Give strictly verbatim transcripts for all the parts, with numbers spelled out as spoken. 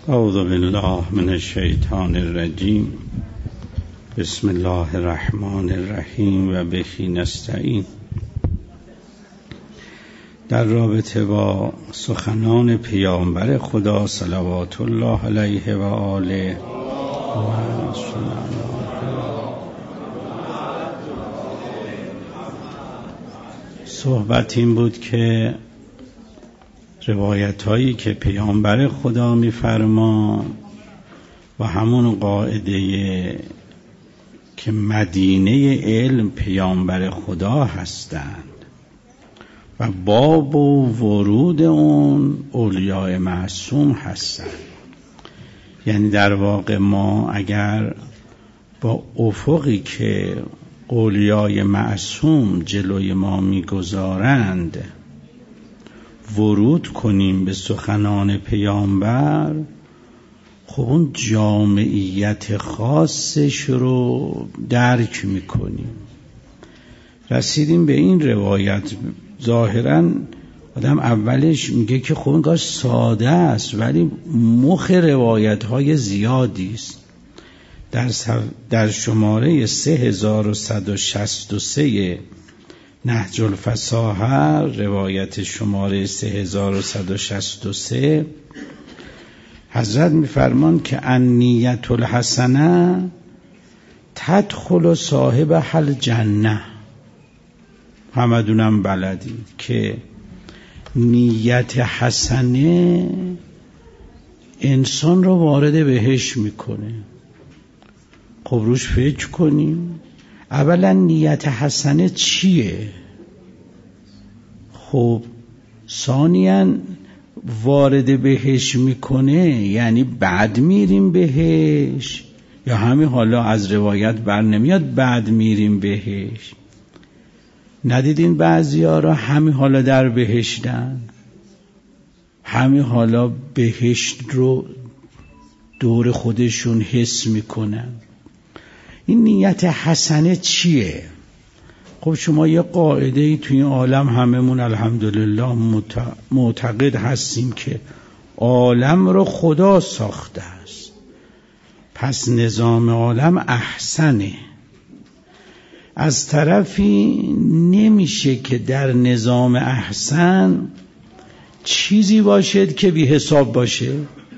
اعوذ بالله من الشیطان الرجیم. بسم الله الرحمن الرحیم و به نستعین. در رابطه با سخنان پیامبر خدا صلوات الله علیه و آله و صحبت این بود که روایت هایی که پیامبر خدا می‌فرما و همون قاعده که مدینه علم پیامبر خدا هستند و باب و ورود اون اولیاء معصوم هستند. یعنی در واقع ما اگر با افقی که اولیاء معصوم جلوی ما می‌گذارند ورود کنیم به سخنان پیامبر، خب اون جامعیت خاصش رو درک میکنیم. رسیدیم به این روایت. ظاهراً آدم اولش میگه که خب اینگاه ساده است، ولی مخ روایت های زیادی است. در, در شماره سه هزار و صد و شصت و سه نهج الفصاحه، روایت شماره سه هزار و صد و شصت و سه، حضرت میفرمان که النیت الحسنه تدخل صاحب حل جنه. همدونم بلدید که نیت حسنه انسان رو وارد بهشت میکنه. خب روش فکر کنیم. اولا نیت حسنه چیه؟ خب ثانیاً وارد بهش میکنه یعنی بعد میریم بهش، یا همین حالا از روایت بر نمیاد بعد میریم بهش؟ ندیدین بعضی ها را همین حالا در بهشتن، همین حالا بهشت رو دور خودشون حس میکنن. این نیت حسنه چیه؟ خب شما یه قاعده ای توی این عالم هممون الحمدلله معتقد هستیم که عالم رو خدا ساخته است، پس نظام عالم احسنه. از طرفی نمیشه که در نظام احسن چیزی باشد که بی حساب باشه.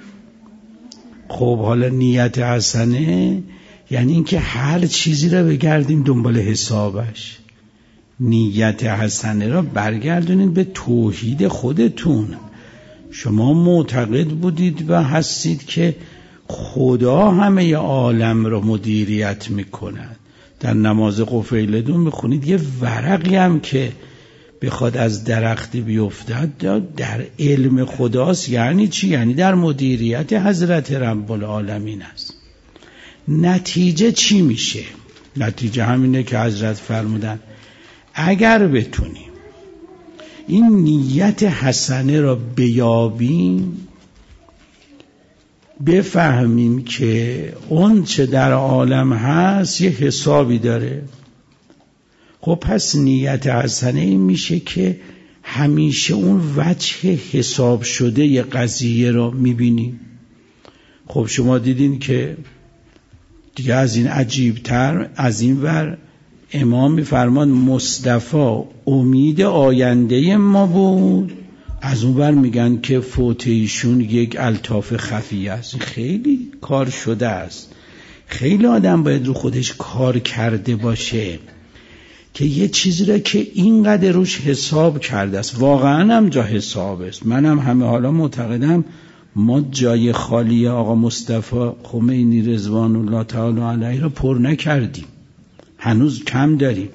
خب حالا نیت حسنه یعنی اینکه هر چیزی را بگردیم دنبال حسابش. نیت حسنه را برگردونید به توحید خودتون. شما معتقد بودید و هستید که خدا همه عالم را مدیریت میکند. در نماز قفیلدون میخونید یه ورقی هم که بخواد از درختی بیفتد در علم خداست. یعنی چی؟ یعنی در مدیریت حضرت رب العالمین است. نتیجه چی میشه؟ نتیجه همینه که حضرت فرمودن اگر بتونیم این نیت حسنه را بیابیم، بفهمیم که اون چه در عالم هست یه حسابی داره. خب پس نیت حسنه این میشه که همیشه اون وجه حساب شده یه قضیه را میبینیم. خب شما دیدین که دیگه از این عجیبتر، از این ور امام میفرمان مصطفی امید آینده ما بود، از اون ور میگن که فوت ایشون یک الطاف خفیه است. خیلی کار شده است. خیلی آدم باید رو خودش کار کرده باشه که یه چیزی را که اینقدر روش حساب کرده است واقعا هم جا حساب است. منم همه حالا معتقدم ما جای خالی آقا مصطفی خمینی رضوان الله تعالی علیه را پر نکردیم، هنوز کم داریم.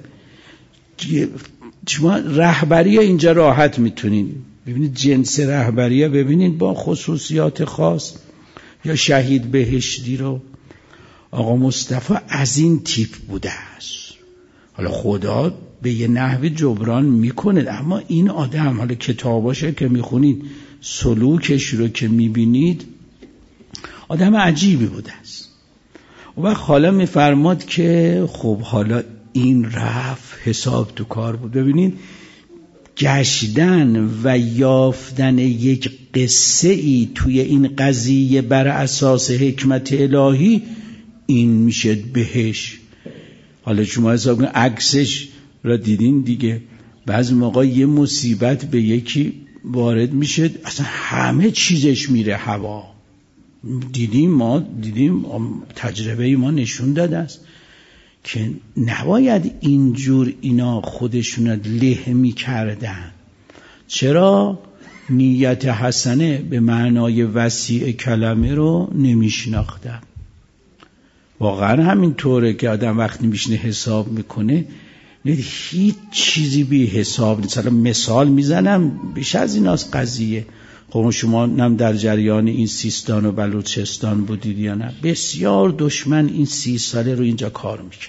شما رهبری اینجا راحت میتونین ببینید، جنس رهبری ببینید با خصوصیات خاص، یا شهید بهشتی رو آقا مصطفی از این تیپ بوده است. حالا خدا به یه نحوی جبران میکنه، اما این آدم حالا کتاباشه که میخونید، سلوکش رو که میبینید، آدم عجیبی بوده است. و وقت حالا میفرماد که خب حالا این رفت حساب تو کار بود. ببینید گشتن و یافتن یک قصه ای توی این قضیه بر اساس حکمت الهی، این میشه بهش. حالا شما حساب کن عکسش را دیدین دیگه، بعضی موقع یه مصیبت به یکی وارد میشه اصلا همه چیزش میره هوا. دیدیم ما دیدیم تجربه ما نشون داده است که نباید اینجور اینا خودشون له میکردن. چرا؟ نیت حسنه به معنای وسیع کلمه رو نمیشناختن. واقعا همین طوره که آدم وقتی میشینه حساب میکنه هیچ چیزی بی حساب نیست. مثلا مثال میزنم بیش از این از قضیه. خب شما نم در جریان این سیستان و بلوچستان بودید یا نه؟ بسیار دشمن این سی ساله رو اینجا کار میکرد.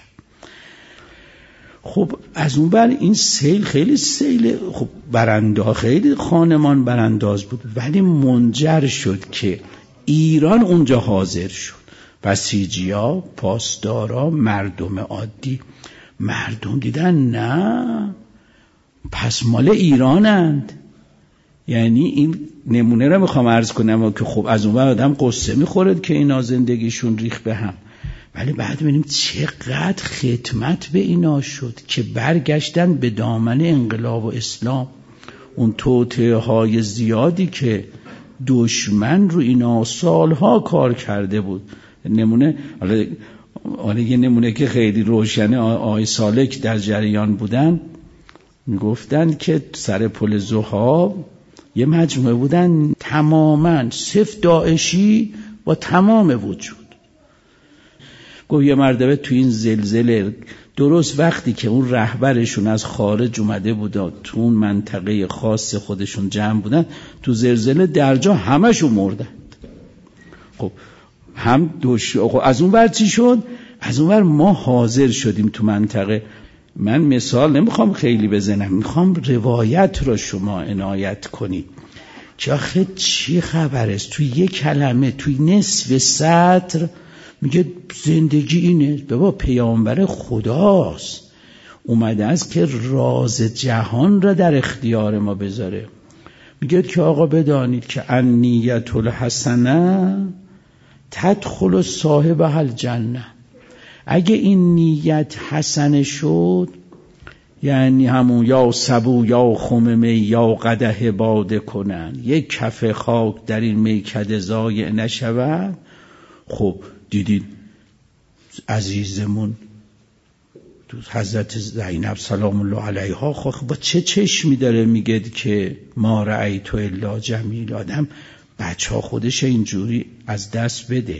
خب از اون بر این سیل خیلی سیل خب برانداز، خیلی خانمان برانداز بود، ولی منجر شد که ایران اونجا حاضر شد. بسیجیا، پاسدارا، مردم عادی، مردم دیدن نه پس مال ایرانند. یعنی این نمونه رو میخوام عرض کنم که خب از اون بر آدم قصه میخورد که اینا زندگیشون ریخ به هم، ولی بعد ببینیم چقدر خدمت به اینا شد که برگشتن به دامن انقلاب و اسلام. اون توطئه های زیادی که دشمن رو اینا سالها کار کرده بود. نمونه حالا یه نمونه که خیلی روشنه، آقای سالک در جریان بودن میگفتن که سر پل ذوحاب یه مجموعه بودن تماما صفر داعشی و تمام وجود. گفت یه مرتبه تو این زلزله درست وقتی که اون رهبرشون از خارج اومده بود تو اون منطقه خاص خودشون جمع بودن، تو زلزله درجا همشون مردن. خب هم دوش خب از اون ور چی شد؟ از اون ور ما حاضر شدیم تو منطقه. من مثال نمیخوام خیلی بزنم، میخوام روایت رو شما عنایت کنید که آخه چی خبر است. توی یک کلمه توی نصف سطر میگه زندگی اینه. بابا پیامبر خداست، اومده است که راز جهان را در اختیار ما بذاره. میگه که آقا بدانید که النیت الحسنه تدخل صاحبها الجنه. اگه این نیت حسنه شد، یعنی همون یا سبو یا خم می یا قدح باده کنن، یک کف خاک در این میکده ضایع نشود. خب دیدید عزیزمون حضرت زینب سلام الله علیها خب با چه چشمی داره میگه که ما رأیت الا جمیل. آدم بچه ها خودش اینجوری از دست بده،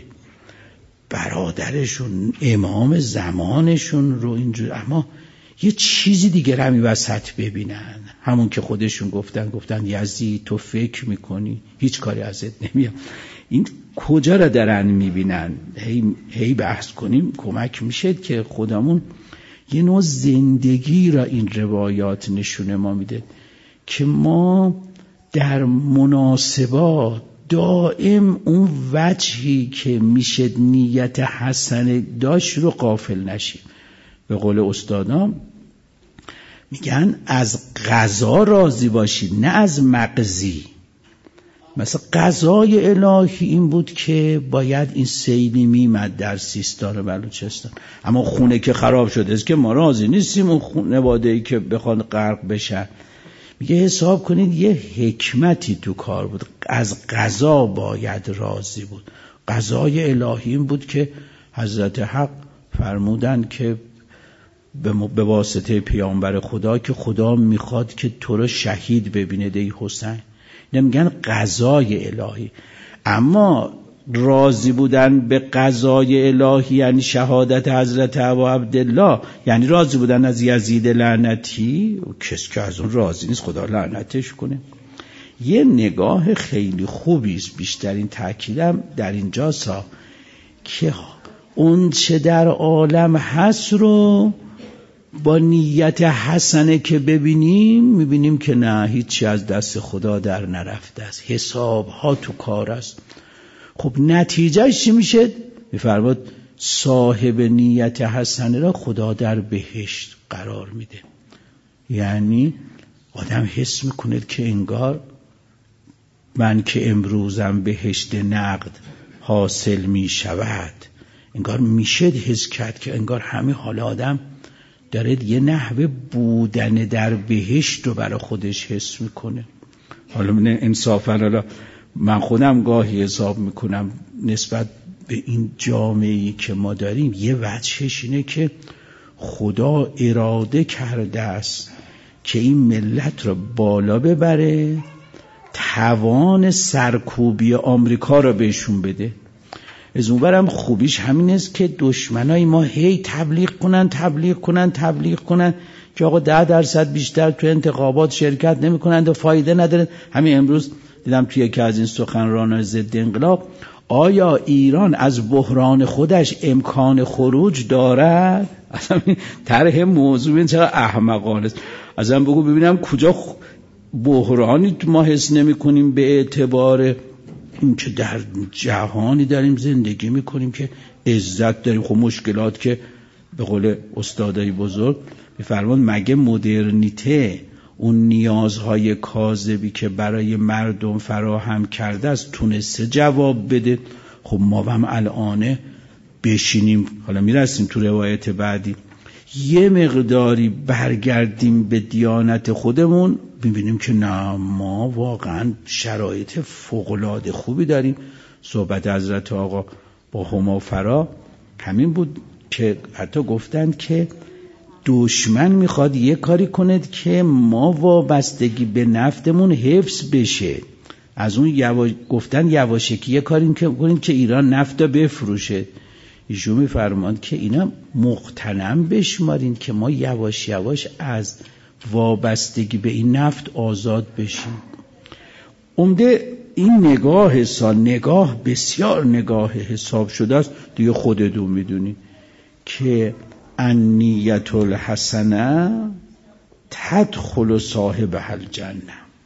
برادرشون امام زمانشون رو اینجوری، اما یه چیزی دیگه همین وسط ببینن. همون که خودشون گفتن گفتن یزید تو فکر میکنی هیچ کاری ازت نمیاد. این کجا را درن میبینن؟ هی, هی بحث کنیم کمک میشه که خودمون یه نوع زندگی را این روایات نشونه ما میده که ما در مناسبات دائم اون وجهی که میشه نیت حسنه داشت رو غافل نشیم. به قول استادان میگن از قضا راضی باشید نه از مقضی. مثلا قضای الهی این بود که باید این سیلی میمد در سیستان و بلوچستان، اما خونه که خراب شده است که ما راضی نیستیم اون خانواده‌ای که بخوان غرق بشن. میگه حساب کنید یه حکمتی تو کار بود، از قضا باید راضی بود. قضای الهی این بود که حضرت حق فرمودن که به واسطه پیامبر خدا که خدا میخواد که تو رو شهید ببینه دی حسین. نمیگن قضای الهی، اما راضی بودن به قضای الهی یعنی شهادت حضرت ابا عبدالله، یعنی راضی بودن از یزید لعنتی. کس که از اون راضی نیست خدا لعنتش کنه. یه نگاه خیلی خوبی است، بیشترین تأکیدم در اینجاست که اون چه در عالم هست رو با نیت حسنه که ببینیم، میبینیم که نه هیچی از دست خدا در نرفته است، حساب ها تو کار است. خب نتیجهش چی میشه؟ میفرماد صاحب نیت حسنه را خدا در بهشت قرار میده. یعنی آدم حس میکنه که انگار من که امروزم بهشت نقد حاصل میشود، انگار میشه حس کرد که انگار همه حال آدم داره یه نحوه بودن در بهشت رو برای خودش حس میکنه. حالا من انصافا حالا من خودم گاهی حساب میکنم نسبت به این جامعه‌ای که ما داریم، یه وجهش اینه که خدا اراده کرده است که این ملت رو بالا ببره، توان سرکوبی آمریکا رو بهشون بده. از اونورم خوبیش همین است که دشمنای ما هی تبلیغ کنن تبلیغ کنن تبلیغ کنن که آقا ده درصد بیشتر تو انتخابات شرکت نمی کنند و فایده نداره. همین امروز دیدم توی یکی از این سخنرانان ضد انقلاب، آیا ایران از بحران خودش امکان خروج دارد؟ اصلا طرح موضوع این چقدر احمقانه است. اصلا بگو ببینم کجا بحرانی ما حس نمی کنیم به اعتبار این که در جهانی داریم زندگی می کنیم که عزت داریم. خب مشکلات که به قول استادای بزرگ میفرمان مگه مدرنیته اون نیازهای کاذبی که برای مردم فراهم کرده است تونسته جواب بده؟ خب ما هم الان بشینیم، حالا میرسیم تو روایت بعدی، یه مقداری برگردیم به دیانت خودمون، ببینیم که نه، ما واقعا شرایط فوق‌العاده خوبی داریم. صحبت حضرت آقا با هما فرا همین بود که حتی گفتند که دشمن میخواد یه کاری کند که ما وابستگی به نفتمون حفظ بشه. از اون یواش... گفتن یواشکی یه کاری کنید که ایران نفت بفروشه. ایشون میفرماند که اینا مغتنم بشمارین که ما یواش یواش از وابستگی به این نفت آزاد بشیم. عمده این نگاه حساب، نگاه بسیار نگاه حساب شده است دیگه، خودتون میدونید که النیت الحسنه تدخل صاحبها الجنه.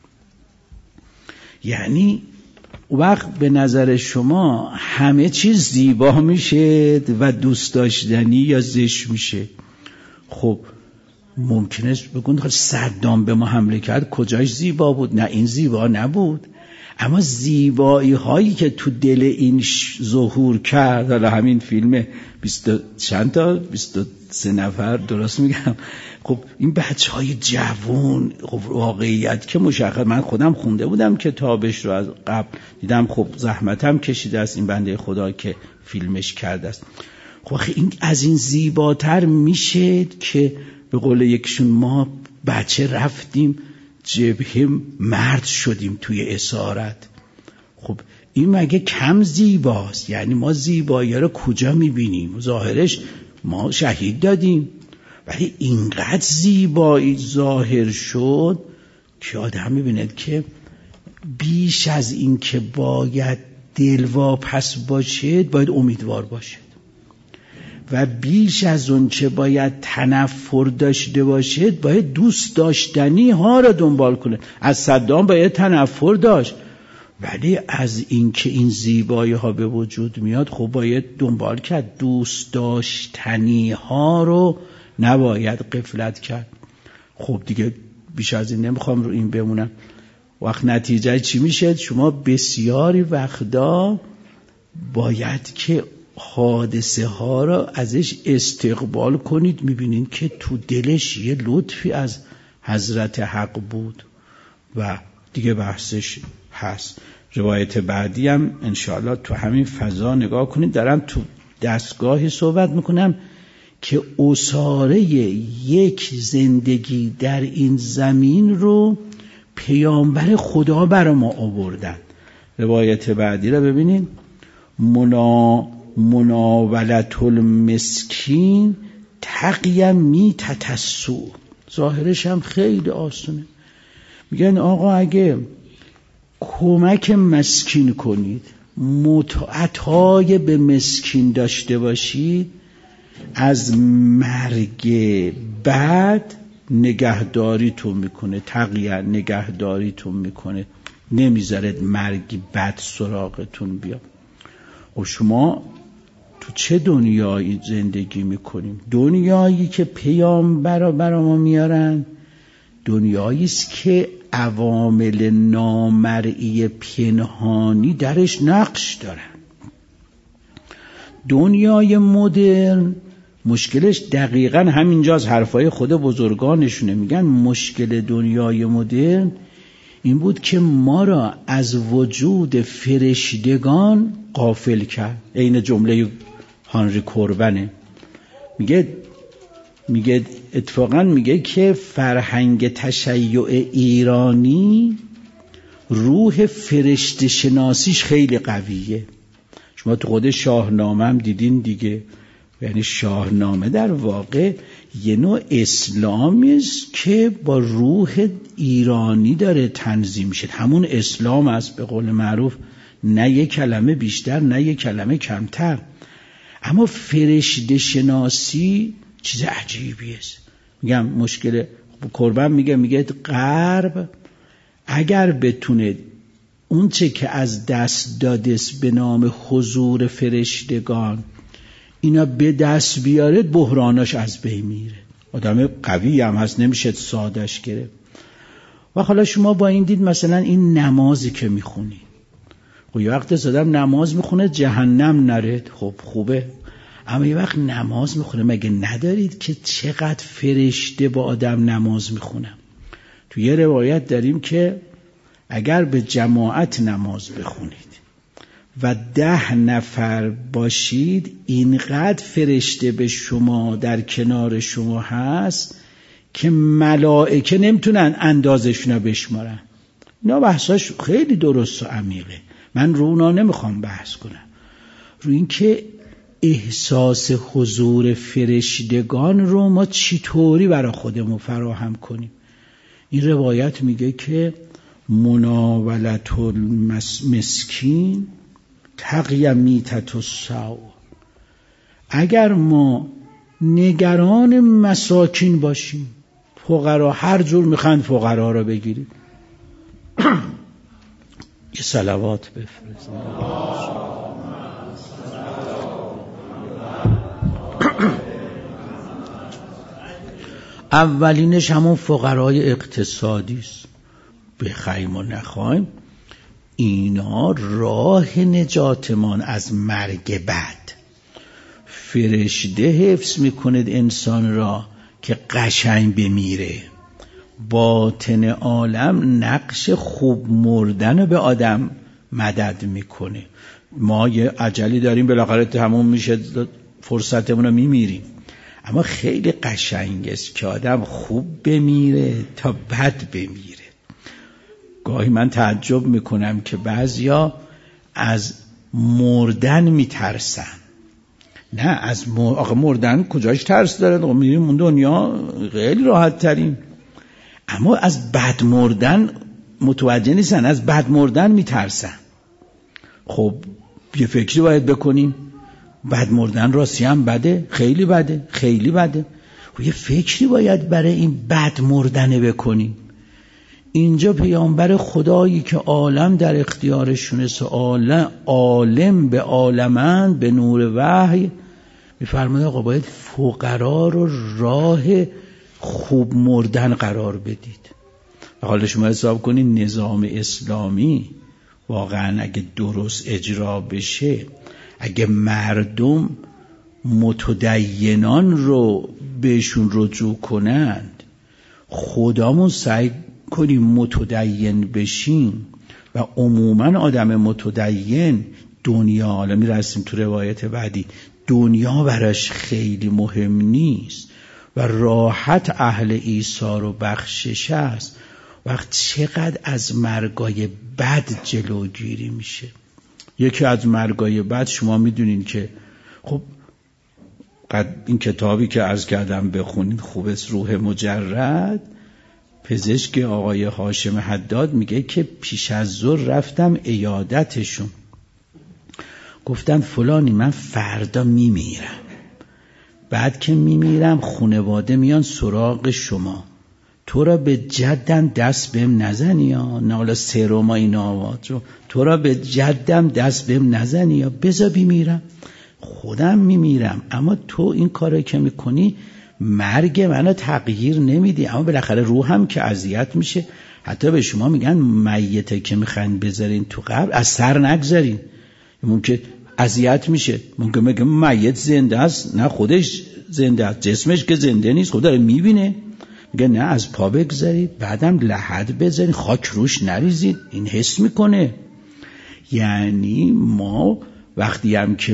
یعنی وقت به نظر شما همه چیز زیبا میشه و دوست داشتنی یا زشت میشه. خب ممکنه بگون صدام به ما حمله کرد کجاش زیبا بود؟ نه، این زیبا نبود. اما زیبایی هایی که تو دل این ظهور کرد، حالا همین فیلم بیست چند تا بیست و سه نفر درست میگم، خب این بچه های جوون، خب واقعیت که مشخص، من خودم خونده بودم کتابش رو از قبل، دیدم خب زحمتم کشیده است این بنده خدا که فیلمش کرده است. خب این از این زیباتر میشه که به قول یکشون ما بچه رفتیم جبهه مرد شدیم توی اسارت. خب این مگه کم زیباست؟ یعنی ما زیبایی رو کجا میبینیم؟ ظاهرش ما شهید دادیم، ولی اینقدر زیبایی ظاهر شد که آدم میبیند که بیش از این که باید دلواپس باشد باید امیدوار باشد و بیش از اون چه باید تنفر داشته باشد باید دوست داشتنی ها را دنبال کنه. از صدام باید تنفر داشت، ولی از این که این زیبایی ها به وجود میاد خب باید دنبال کرد. دوست داشتنی ها رو نباید غفلت کرد. خب دیگه بیش از این نمیخوام رو این بمونم. وقت نتیجه چی میشه؟ شما بسیاری وقتا باید که حادثه ها را ازش استقبال کنید، میبینید که تو دلش یه لطفی از حضرت حق بود و دیگه بحثش هست. روایت بعدی هم انشاءالله تو همین فضا نگاه کنید. دارم تو دستگاهی صحبت میکنم که اساره یک زندگی در این زمین رو پیامبر خدا برای ما آوردن. روایت بعدی رو ببینید. منا مناولت المسکین تقیم می تتسو. ظاهرش هم خیلی آسونه. میگن آقا اگه کمک مسکین کنید، عطای به مسکین داشته باشید، از مرگ بعد نگهداریتون میکنه، تقیه نگهداریتون میکنه، نمیذارد مرگ بد سراغتون بیاد. و شما تو چه دنیایی زندگی میکنیم؟ دنیایی که پیامبرا برا ما میارن دنیایی است که عوامل نامرئی پنهانی درش نقش دارن. دنیای مدرن مشکلش دقیقاً همینجاست، حرفای خود بزرگانشونه. میگن مشکل دنیای مدرن این بود که ما را از وجود فرشتگان غافل کرد. این جمله هانری کوربنه. میگه میگه اتفاقاً میگه که فرهنگ تشیع ایرانی روح فرشته شناسیش خیلی قویه. شما تو خود شاهنامه هم دیدین دیگه. یعنی شاهنامه در واقع یه نوع اسلامی است که با روح ایرانی داره تنظیم میشه. همون اسلام است به قول معروف، نه یک کلمه بیشتر نه یک کلمه کمتر. اما فرشته شناسی چیز عجیبی است. میگم مشکل قربان میگه میگه غرب اگر بتونه اون چه که از دست دادست به نام حضور فرشتگان اینا به دست بیاره، بحراناش از بین میره. آدم قوی هم هست، نمیشه سادش گرفت. و حالا شما با این دید مثلا این نمازی که میخونی، خب یه وقت آدم نماز میخونه جهنم نره، خب خوبه. اما یه وقت نماز میخونه، مگه ندارید که چقدر فرشته با آدم نماز میخونن؟ تو یه روایت داریم که اگر به جماعت نماز بخونید و ده نفر باشید، اینقدر فرشته به شما در کنار شما هست که ملائکه نمیتونن اندازشون رو بشمارن. اینا بحثاش خیلی درست و عمیقه، من رو اونا نمیخوام بحث کنم. رو این که احساس حضور فرشتگان رو ما چطوری برای خودمون فراهم کنیم. این روایت میگه که مناولت المسکین تقی میتت السوء. اگر ما نگران مساکین باشیم، فقرا هر جور میخوان فقرا رو بگیرید، یه صلوات بفرستید. اولینش همون فقرای اقتصادی است. بخوایم و نخوایم اینا راه نجاتمان از مرگ بد. فرشته حفظ میکند انسان را که قشنگ بمیره. باطن عالم نقش خوب مردن به آدم مدد میکنه. ما یه عجلی داریم بالاخره تموم میشه، فرصتمون رو میمیریم. اما خیلی قشنگ است که آدم خوب بمیره تا بد بمیره. گاهی من تعجب میکنم که بعضیا از مردن میترسن. نه، از آقا مردن کجاش ترس داره؟ میریم اون دنیا خیلی راحت تریم. اما از بد مردن متوجه نیستن، از بد مردن میترسن. خب یه فکری باید بکنیم. بد مردن راستی هم بده، خیلی بده، خیلی بده. خب یه فکری باید برای این بد مردنه بکنیم. اینجا پیامبر خدایی که عالم در اختیارشونه، عالم عالم به عالمند به نور وحی، میفرماید آقا باید فقرا رو راه خوب مردن قرار بدید. و حالا شما حساب کنید نظام اسلامی واقعا اگه درست اجرا بشه، اگه مردم متدینان رو بهشون رجوع کنند، خدامون سعی کنیم متدین بشیم و عموما آدم متدین دنیا، حالا میرسیم تو روایت بعدی، دنیا براش خیلی مهم نیست و راحت اهل ایثار و بخشش است. وقت چقدر از مرگای بد جلوگیری میشه. یکی از مرگای بد شما میدونین که خب این کتابی که عرض کردم بخونید خوب است، روح مجرد، پزشک آقای هاشم حداد میگه که پیش از ظهر رفتم عیادتشون، گفتن فلانی من فردا میمیرم، بعد که میمیرم خانواده میان سراغ شما، تو را به جدم دست بهم نزنی یا نه، حالا سرما این آوات رو، تو را به جدم دست بهم نزنی یا بذار بمیرم، خودم میمیرم، اما تو این کارو که میکنی مرگ منو تغییر نمیدی، اما بالاخره روحم که اذیت میشه. حتی به شما میگن میته که میخواین بذارین تو قبر از سر نگذارین، ممکن اذیت میشه، ممکن بگه میت زنده است، نه خودش زنده است، جسمش که زنده نیست، خدا رو میبینه، میگه نه از پا بگذارید، بعدم لحد بذارید، خاک روش نریزید، این حس میکنه. یعنی ما وقتی هم که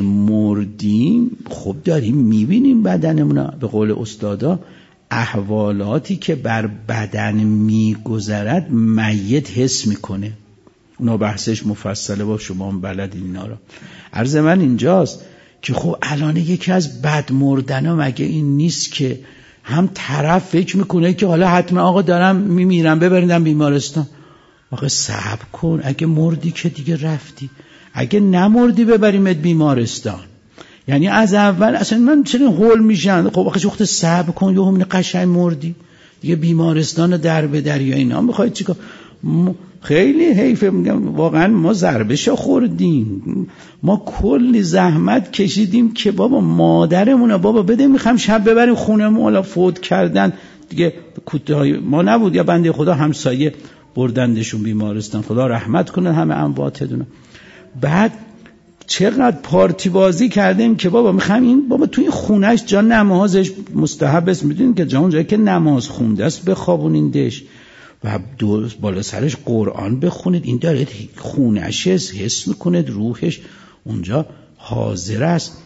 مردیم خب داریم میبینیم بدنمون، به قول استادا احوالاتی که بر بدن میگذرد میت حس میکنه. اونا بحثش مفصله، با شما هم بلدین اینا رو. عرض من اینجاست که خب الان یکی از بد مردن ها مگه این نیست که هم طرف فکر میکنه که حالا حتما آقا دارم میمیرم ببریدم بیمارستان. آقا صبر کن، اگه مردی که دیگه رفتی، اگه نمردی ببریمت بیمارستان. یعنی از اول اصلا من چرا هول میشن؟ خب آخه وقت صبر کن، یه همین قشنگ مردی دیگه بیمارستان در به در یا اینا میخواید چیکار؟ خیلی حیفه، میگم واقعا ما ضربه‌شو خوردیم، ما کلی زحمت کشیدیم که بابا مادرمون بابا بده میخوام شب ببریم خونمون، حالا فوت کردن دیگه کوتاه ما نبود، یا بنده خدا همسایه بردندشون بیمارستان، خدا رحمت کنه همه امواتتون. بعد چقدر پارتی بازی کردیم که بابا میخوام این بابا توی خونش جا نمازش مستحب است، میدونین که جا اونجایی که نماز خونده است بخوابونیندش و دو بالا سرش قرآن بخونید، این داره خونش حس میکنه، روحش اونجا حاضر است.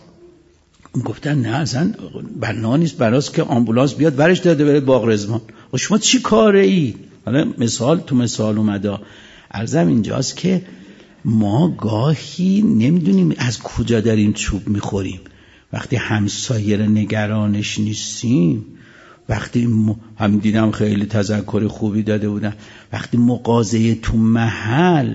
گفتن نه اصلا بنا نیست براست که آمبولانس بیاد برش داده بره باغ رضوان. و شما چی کاره ای؟ حالا مثال تو مثال اومده. عرضم اینجاست که ما گاهی نمیدونیم از کجا داریم چوب میخوریم. وقتی همسایه رو نگرانش نیستیم، وقتی م... هم دیدم خیلی تذکر خوبی داده بودن، وقتی مغازه تو محل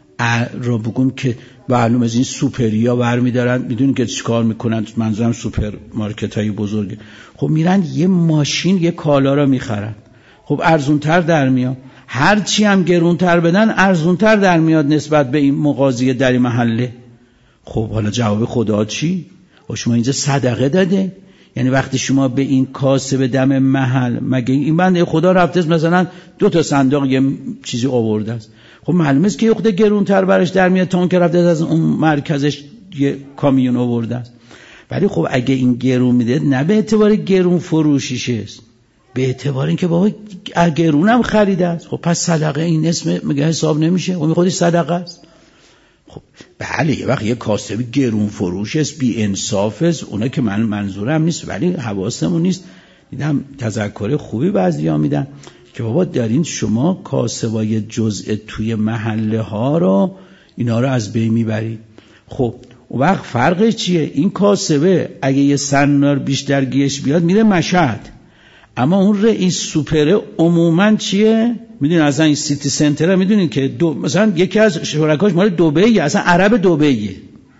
را بگم که معلوم از این سوپریا برمیدارن، میدونی که چیکار میکنن، منظورم سوپر مارکت های بزرگه، خب میرن یه ماشین یه کالا را میخرن، خب ارزونتر در میاد، هرچی هم گرونتر بدن ارزونتر در میاد نسبت به این مغازه در این محله. خب حالا جواب خدا چی؟ و شما اینجا صدقه داده، یعنی وقتی شما به این کاسب دم محل، مگه این بنده خدا رفته است مثلا دو تا صندوق یه چیزی آورده است، خب معلومه است که یه خود گرونتر برش در میاد تا اون که رفته از اون مرکزش یه کامیون آورده است. ولی خب اگه این گرون میده، نه به اعتبار گرون فروشیشه است، به اعتبار اینکه بابا گرونم خریده است، خب پس صدقه این اسم میگه حساب نمیشه، اون خودش صدقه است. خب بله یه وقت یه کاسب گرون فروش است، بی انصاف است، اونا که من منظورم نیست، ولی حواسمون نیست. دیدم تذکر خوبی بعضیا میدن که بابا دارین شما کاسبای جزء توی محله ها رو اینا رو از بین میبرید. خب اون وقت فرقش چیه؟ این کاسبه اگه یه سنار بیشتر گیش بیاد میره مشهد، اما اون رئیس سوپره عموما چیه؟ میدونین اصلا این سیتی سنتر میدونین که دو مثلا یکی از شرکاش مال دبی، اصلا عرب دبیه.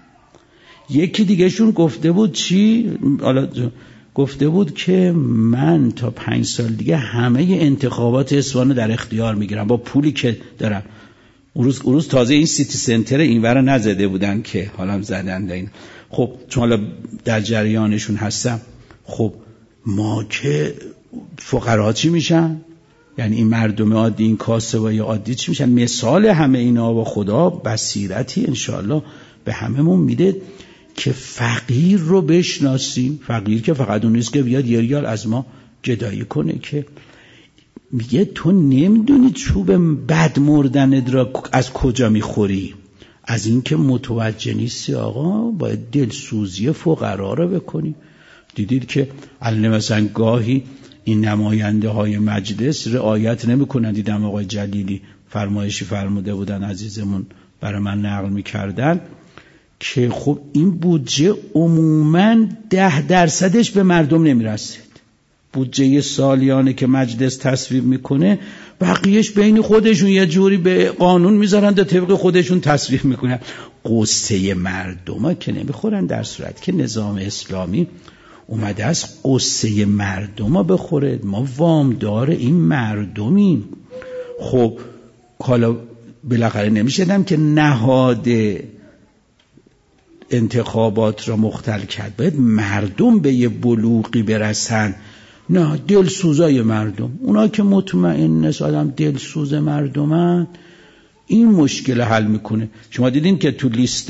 یکی دیگه شون گفته بود چی؟ حالا گفته بود که من تا پنج سال دیگه همه انتخابات اصفهان در اختیار میگیرم با پولی که دارم. اون روز اون روز تازه این سیتی سنتر اینورا نزده بودن که حالا زدن این. خب چون حالا در جریانشون هستم، خب ما که فقرا چی میشن؟ یعنی این مردم عادی، این کاسبای عادی چی میشن؟ مثال همه اینا و خدا بصیرتی انشاءالله به هممون میده که فقیر رو بشناسیم. فقیر که فقط اون نیست که بیاد یه ریال از ما جدایی کنه، که میگه تو نمیدونی چوب بد مردنت را از کجا میخوری، از این که متوجه نیستی. آقا باید دلسوزی فقرا رو بکنی. دیدید که الان مثلا گاهی این نماینده های مجلس رعایت نمی کنن. دیدم آقای جلیلی فرمایشی فرموده بودن، عزیزمون برای من نقل می کردن که خب این بودجه عموماً ده درصدش به مردم نمی رسید. بودجه سالیانه که مجلس تصویب میکنه، بقیهش بین خودشون یه جوری به قانون میذارن و طبق خودشون تصویب میکنن. قصه مردم ها که نمیخورن، در صورت که نظام اسلامی اومده از قصه مردم ها بخوره. ما وامدار این مردمیم. خب حالا بالاخره نمیشدم که نهاد انتخابات را مختل کرد، باید مردم به یه بلوغی برسن نه دلسوزای مردم، اونا که مطمئن است آدم دلسوز مردمن، این مشکل حل میکنه. شما دیدین که تو لیست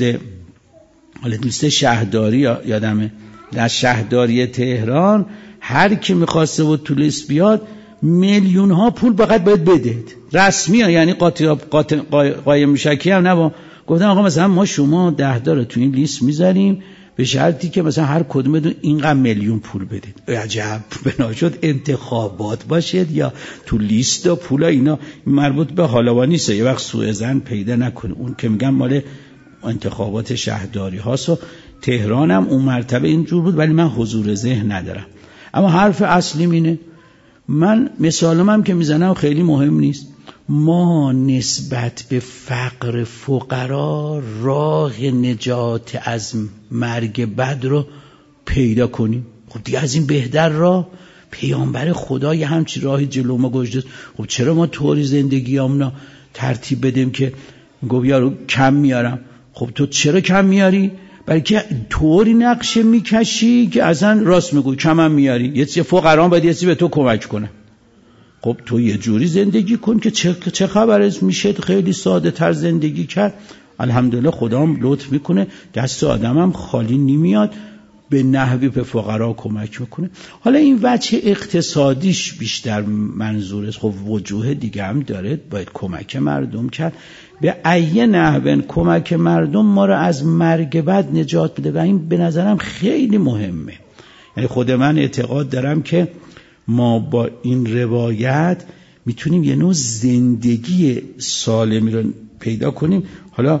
حالا لیست شهرداری یادمه در شهرداری تهران هر کی میخواسته بود تو لیست بیاد میلیون ها پول فقط باید بدید رسمی ها، یعنی قاطی قایم مشکی هم نه. گفتن آقا مثلا ما شما ده داره تو این لیست میذاریم به شرطی که مثلا هر کدومتون اینقدر میلیون پول بدید. عجب بنا شد انتخابات باشید یا تو لیست و پولا اینا مربوط به حالا نیست، یه وقت سوء ظن پیدا نکنه. اون که میگم مال انتخابات شهرداری هاست و تهران هم اون مرتبه اینجور بود، ولی من حضور ذهن ندارم. اما حرف اصلیم اینه، من مثالم هم که میزنم خیلی مهم نیست، ما نسبت به فقر فقرا راه نجات از مرگ بد رو پیدا کنیم. خب دیگه از این بهتر راه پیامبر خدا یه همچی راهی جلو ما گذاشته. خب چرا ما طوری زندگیامونو ترتیب بدیم که گفت یارو کم میارم؟ خب تو چرا کم میاری؟ بلکه طوری نقشه میکشی که اصلا راست میگوی کمم میاری، یه چیز فقرا باید یه چیز به تو کمک کنه. خب تو یه جوری زندگی کن که چه چه خبره، میشه خیلی ساده تر زندگی کرد. الحمدلله خدا هم لطف میکنه، دست آدمم خالی نمیاد، به نحوی به فقرا کمک میکنه. حالا این وجه اقتصادیش بیشتر منظور است، خب وجوه دیگه هم داره، باید کمک مردم کرد. به ایه نحو کمک مردم ما رو از مرگ بد نجات بده و این به نظرم خیلی مهمه. یعنی خود من اعتقاد دارم که ما با این روایت میتونیم یه نوع زندگی سالمی رو پیدا کنیم. حالا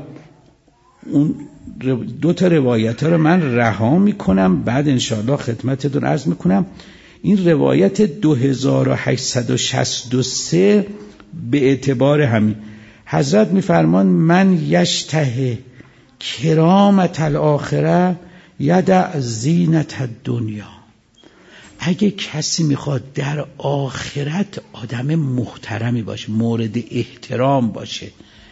اون دو تا روایت ها رو من رها میکنم، بعد انشاءالله خدمتتون عرض میکنم. این روایت دو هزار و هشتصد و شصت و سه به اعتبار همین حضرت میفرمان من یشته کرامت الاخره یدع زینت الدنیا. اگه کسی میخواد در آخرت آدم محترمی باشه، مورد احترام باشه،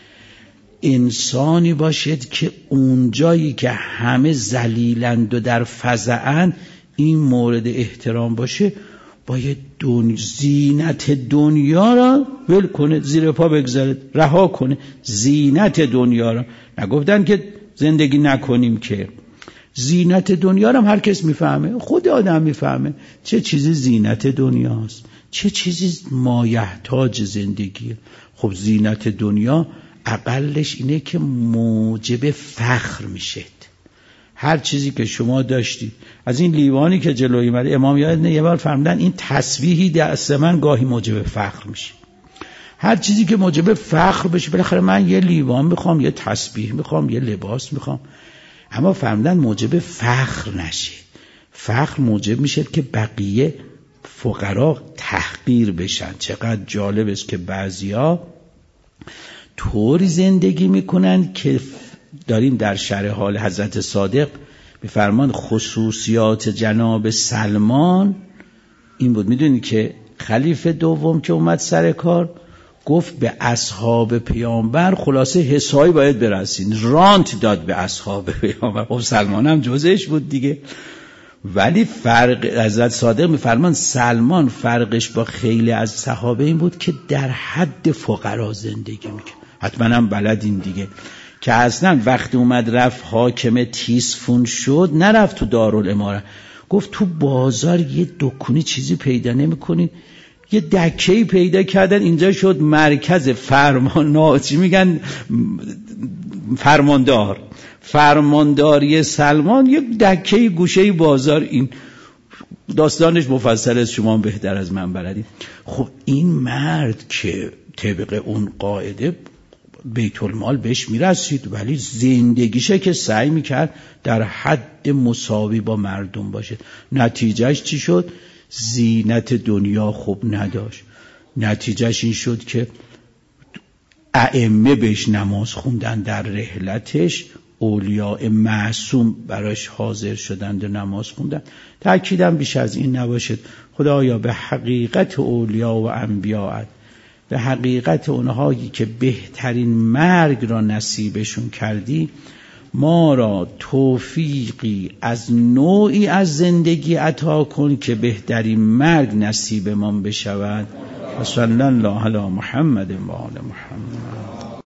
انسانی باشد که اونجایی که همه ذلیلند و در فزعن این مورد احترام باشه، باید دنیا زینت دنیا را ول کنه، زیر پا بگذاره، رها کنه زینت دنیا را. نگفتن که زندگی نکنیم، که زینت دنیا را هم هر کس میفهمه، خود آدم میفهمه چه چیزی زینت دنیاست، چه چیزی مایحتاج زندگیه. خب زینت دنیا اقلش اینه که موجب فخر میشه. هر چیزی که شما داشتید، از این لیوانی که جلوی من امام یاد یه بار فرمودن این تسبیحی دست من گاهی موجب فخر میشه. هر چیزی که موجب فخر بشه، بالاخره من یه لیوان میخوام، یه تسبیح میخوام، یه لباس میخوام، اما فرمودن موجب فخر نشه. فخر موجب میشه که بقیه فقرا تحقیر بشن. چقدر جالب است که بعضیا طوری زندگی میکنن که داریم در شرح حال حضرت صادق میفرمان خصوصیات جناب سلمان این بود. میدونید که خلیفه دوم که اومد سر کار گفت به اصحاب پیامبر خلاصه حسابی باید برسین، رانت داد به اصحاب پیامبر. خب سلمان هم جزش بود دیگه. ولی فرق حضرت صادق میفرمان سلمان فرقش با خیلی از صحابه این بود که در حد فقرا زندگی میکرد. حتما هم بلدین دیگه که اصلا وقتی اومد رفت حاکم تیسفون شد، نرفت تو دارالاماره، گفت تو بازار یه دکونی چیزی پیدا نمی‌کنین، یه دکه‌ای پیدا کردن، اینجا شد مرکز فرمان، چی میگن، فرماندار فرمانداری سلمان، یک دکه‌ای گوشه بازار. این داستانش مفصل است، شما بهتر از من بلدید. خب این مرد که طبق اون قاعده بیت المال بهش میرسید، ولی زندگیشه که سعی میکرد در حد مساوی با مردم باشه. نتیجهش چی شد؟ زینت دنیا خوب نداشت. نتیجهش این شد که ائمه بهش نماز خوندن در رحلتش، اولیاء معصوم براش حاضر شدند و نماز خوندن. تأکیدم بیش از این نباشد. خدایا به حقیقت اولیاء و انبیاء، به حقیقت اونهایی که بهترین مرگ را نصیبشون کردی، ما را توفیقی از نوعی از زندگی عطا کن که بهترین مرگ نصیبمان بشود. و صلی الله علی محمد و آل محمد.